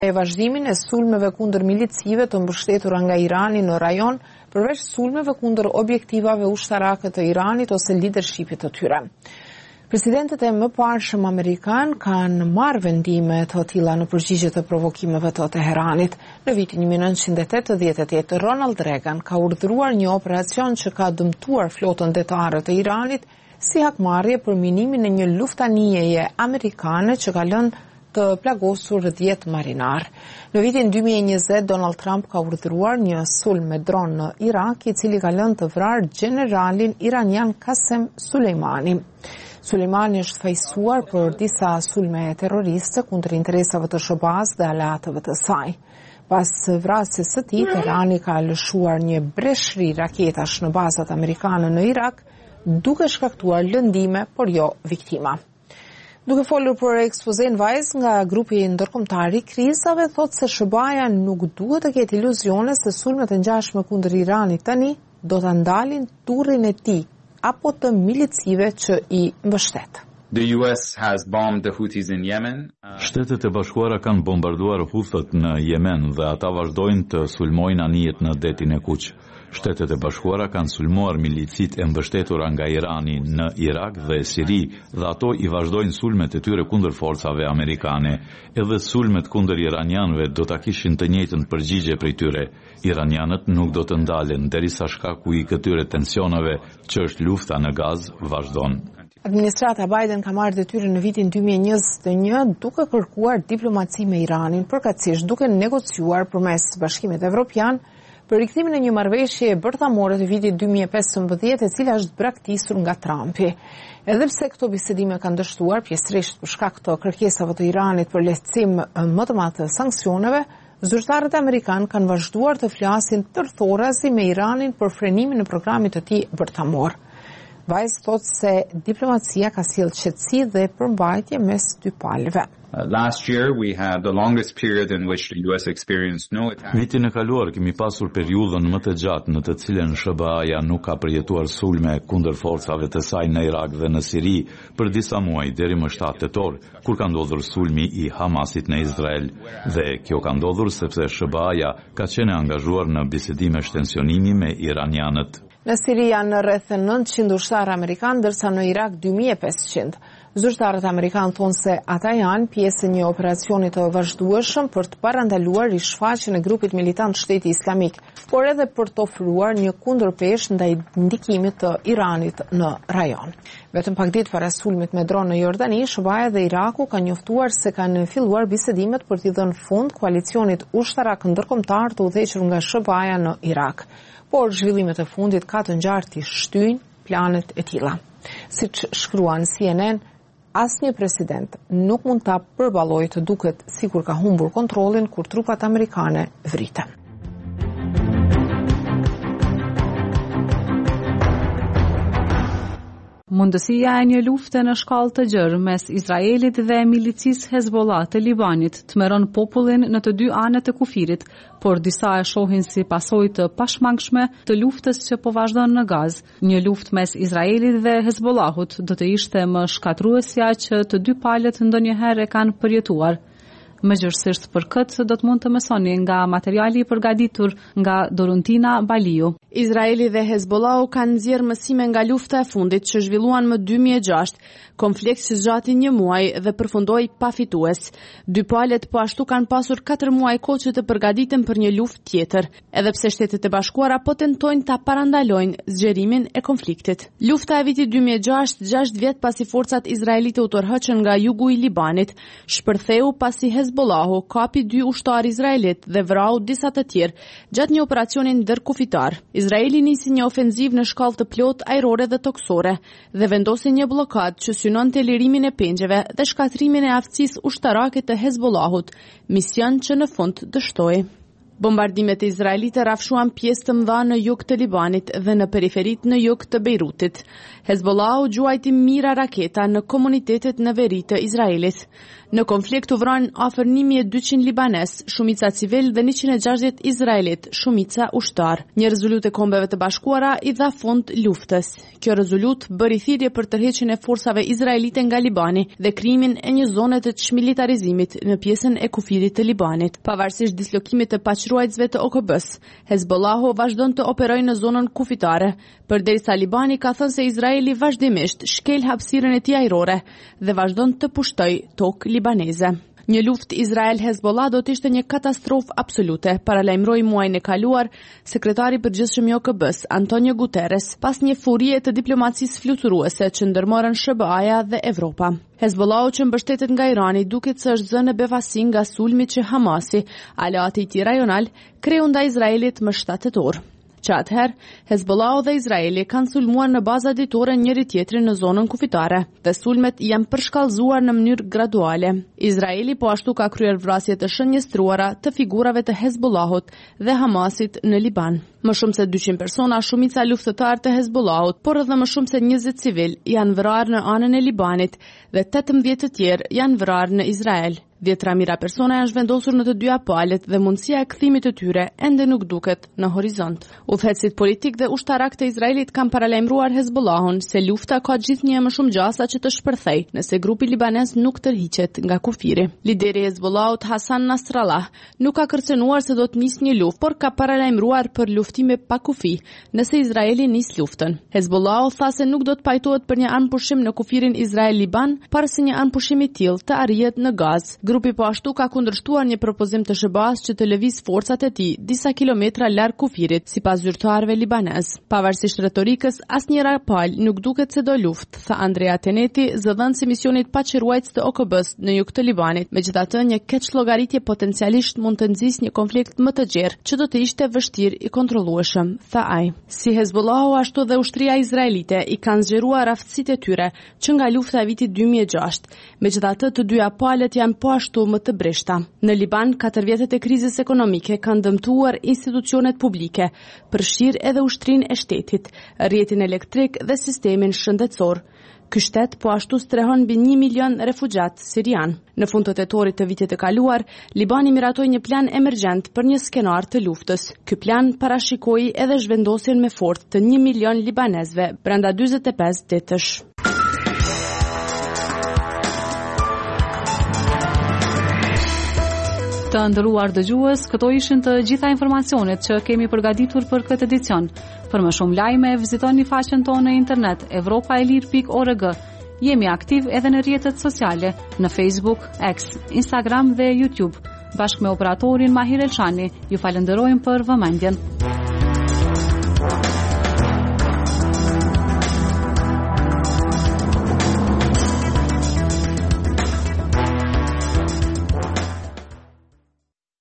E vazhdimin e sulmeve kundër milicive të mbështetura nga Irani në rajon, përveç sulmeve kundër objektivave ushtarake të Iranit ose leadershipit të tyre. Presidentët e mëparshëm amerikan kanë marrë vendime të tilla në përgjigje të provokimeve të Teheranit. Në vitin 1988, Ronald Reagan ka urdhëruar një operacion që ka dëmtuar flotën detare të Iranit si hakmarrje për minimin e një luftanieje amerikane që ka lënë të plagosur 10 marinar. Në vitin 2020, Donald Trump ka urdhëruar një sulm me dron në Irak, i cili ka lënë të vrarë generalin iranian Qasem Soleimani. Soleimani është fajsuar për disa sulme terroriste kundër interesave të SBA-s dhe aleatëve të saj. Pas vrasjes së tij, Teherani ka lëshuar një breshri raketash në bazat amerikane në Irak, duke shkaktuar lëndime, por jo viktima. Duke folur për ekspozen Vajz nga grupi ndërkombëtar i krizave, thotë se SBA-ja nuk duhet të ketë iluzione se sulmet e ngjashme kundër Iranit tani do ta ndalin turrin e tij apo të milicive që i mbështet. The US has bombed the Houthis in Yemen. Shtetet e Bashkuara kanë bombarduar Houthët në Yemen dhe ata vazhdojnë të sulmojnë anijet në detin e Kuq. Shtetet e Bashkuara kanë sulmuar milicit e mbështetura nga Irani në Irak dhe Siri dhe ato i vazhdojnë sulmet e tyre kundër forcave amerikane. Edhe sulmet kundër iranianëve do ta kishin të njëjtën përgjigje prej tyre. Iranianët nuk do të ndalen derisa shkaku i këtyre tensioneve, që është lufta në Gaz, vazhdon. Administrata Biden ka marrë detyrën në vitin 2021 duke kërkuar diplomaci me Iranin, përkatësisht duke negociuar përmes Bashkimit Evropian për rikthimin e një marrëveshje bërthamore të vitit 2015, e cila është braktisur nga Trumpi. Edhe pse këto bisedime kanë dështuar pjesërisht për shkak të kërkesave të Iranit për lehtësim më të madh të sanksioneve, zyrtarët amerikanë kanë vazhduar të flasin tërthorazi me Iranin për frenimin e programit të tij bërthamor. Vajz thotë se diplomacia ka sjellë qetësi dhe përmbajtje mes dy palëve. Last year we had the longest period in which the US experienced no attack. Vitin e kaluar kemi pasur periudhën më të gjatë në të cilën SBA-ja nuk ka përjetuar sulme kundër forcave të saj në Irak dhe në Siri për disa muaj deri më 7 tetor, kur ka ndodhur sulmi i Hamasit në Izrael. Dhe kjo ka ndodhur sepse SBA-ja ka qenë angazhuar në bisedime shtensionimi me iranianët. Në Siri janë rreth 900 ushtarë amerikanë, ndërsa në Irak 2500. Zyrtarët amerikanë thonë se ata janë pjesë e një operacioni të vazhdueshëm për të parandaluar rishfaqjen e grupit militant Shteti Islamik, por edhe për të ofruar një kundërpeshë ndaj ndikimit të Iranit në rajon. Vetëm pak ditë para sulmit me dron në Jordani, SBA-ja dhe Iraku kanë njoftuar se kanë filluar bisedimet për t'i dhënë fund koalicionit ushtarak ndërkombëtar të udhëhequr nga SBA-ja në Irak. Por zhvillimet e fundit ka të ngjartë të shtyjnë planet e tilla. Siç shkruan CNN, asnjë president nuk mund ta përballojë të duket sikur ka humbur kontrollin kur trupat amerikane vriten. Mundësia e një lufte në shkallë të gjerë mes Izraelit dhe milicisë Hezbollah të Libanit tmerron popullin në të dy anët e kufirit, por disa e shohin si pasojë të pashmangshme të luftës që po vazhdon në Gaz. Një luftë mes Izraelit dhe Hezbollahut do të ishte më shkatruesja që të dy palët ndonjëherë e kanë përjetuar. Mëgjërësisht për këtë do të mund të mësoni nga materiali i përgatitur nga Doruntina Baliu. Izraeli dhe Hezbollahu kanë nxjerrë mësime nga lufta e fundit që zhvilluan më 2006, konflikt që zgjati 1 muaj dhe përfundoi pafitues. Dy palët po ashtu kanë pasur 4 muaj kohë që të përgatiten për një luftë tjetër, edhe pse Shtetet e Bashkuara po tentojnë ta parandalojnë zgjerimin e konfliktit. Lufta e vitit 2006, 6 vjet pasi forcat izraelite u tërheqën nga jugu i Libanit, shpërtheu pasi Hezbollahu kapi 2 ushtarë izraelit dhe vrau disa të tjerë gjatë një operacioni ndërkufitar. Izraeli nisi një ofenziv në shkallë të plot ajrore dhe toksore dhe vendosi një blokadë që synonte lirimin e pengjeve dhe shkatrimin e aftësisë ushtarake të Hezbollahut, mision që në fund dështoi. Bombardimet izraelite rafshuan pjesë të mëdha në jug të Libanit dhe në periferit në jug të Beirutit. Hezbollahu gjuajti mira raketa në komunitetet në veri të Izraelit. Në konflikt u vranë afër 1200 libanes, shumica civil dhe 160 izraelit, shumica ushtar. Një rezolut e Kombeve të Bashkuara i dha fund luftës. Kjo rezolut bëri thirrje për tërheqjen e forcave izraelite nga Libani dhe krijimin e një zone të çmilitarizimit në pjesën e kufirit të Libanit. Pavarësisht dislokimit të paqruajtësve të OKB-s, Hezbollahu vazhdon të operojë në zonën kufitare, përderisa Libani ka thënë se Izraeli vazhdimisht shkel hapësirën e tij ajrore dhe vazhdon të pushtojë tokë libaneze. Një luftë Izrael-Hezbollah do të ishte një katastrofë absolute, paralajmëroi muajin e kaluar sekretari i përgjithshëm i OKB-s, Antonio Guterres, pas një furie të diplomacisë fluturuese që ndërmorën SBA-ja dhe Evropa. Hezbollahu që mbështetet nga Irani duket se është zënë befasi nga sulmi që Hamasi, aleati i tij rajonal, kreu ndaj Izraelit më 7 tetor. Që atëherë, Hezbollahu dhe Izraeli kanë sulmuar në baza ditore njëri tjetrin në zonën kufitare dhe sulmet janë përshkallëzuar në mënyrë graduale. Izraeli po ashtu ka kryer vrasje të shënjestruara të figurave të Hezbollahut dhe Hamasit në Liban. Më shumë se 200 persona, shumica luftëtar të Hezbollahut, por edhe më shumë se 20 civil janë vrarë në anën e Libanit dhe 18 të tjerë janë vrarë në Izrael. 10 mijëra persona janë zhvendosur në të dyja palët dhe mundësia e kthimit të tyre ende nuk duket në horizont. Udhëheqësit politik dhe ushtarak të Izraelit kanë paralajmëruar Hezbollahun se lufta ka gjithnjë më shumë gjasa që të shpërthej nëse grupi libanez nuk tërhiqet nga kufiri. Lideri i Hezbollahut Hassan Nasrallah nuk ka kërcënuar se do të nisë një luftë, por ka paralajmëruar për luftime pa kufi nëse Izraeli nis luftën. Hezbollahu tha se nuk do të pajtohet për një armëpushim në kufirin Izrael-Liban para se një armëpushim i tillë të arrihet në Gazë. Grupi po ashtu ka kundërshtuar një propozim të SBA-s që të lëviz forcat e tij disa kilometra larg kufirit, sipas zyrtarëve libanez. Pavarësisht retorikës, asnjëra palë nuk duket se do luftë, tha Andrea Teneti, zëdhënës i misionit paqëruajtës të OKB-s në jug të Libanit. Megjithatë, një keq llogaritje potencialisht mund të nxjisë një konflikt më të gjerë, që do të ishte vështirë i kontrollueshëm, tha ai. Si Hezbollahu ashtu dhe ushtria izraelite i kanë zgjeruar aftësitë e tyre që nga lufta e vitit 2006. Megjithatë, të dyja palët janë po ashtu më të breshta. Në Liban, 4 vjetët e krizës ekonomike kanë dëmtuar institucionet publike, përfshirë edhe ushtrinë e shtetit, rrjetin elektrik dhe sistemin shëndetësor. Ky shtet po ashtu strehon mbi 1 milion refugjat sirian. Në fund të tetorit të vitit të kaluar, Libani miratoi një plan emergjent për një skenar të luftës. Ky plan parashikoi edhe zhvendosjen me forcë të 1 milion libanezëve brenda 45 ditësh. Të nderuar dëgjues, këto ishin të gjitha informacionet që kemi përgatitur për këtë edicion. Për më shumë lajme, vizitoni faqen tonë në internet evropaelir.org. Jemi aktiv edhe në rrjetet sociale, në Facebook, X, Instagram dhe YouTube. Bashkë me operatorin Mahir Elshani, ju falenderojmë për vëmendjen.